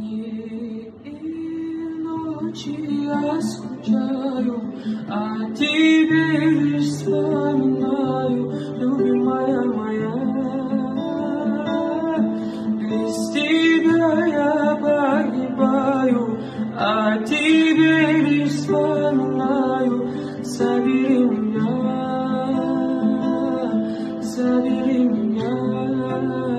Дни и ночи я скучаю, а тебе лишь вспоминаю, любимая моя. Без тебя я погибаю, а тебе лишь вспоминаю. Забери меня, забери меня.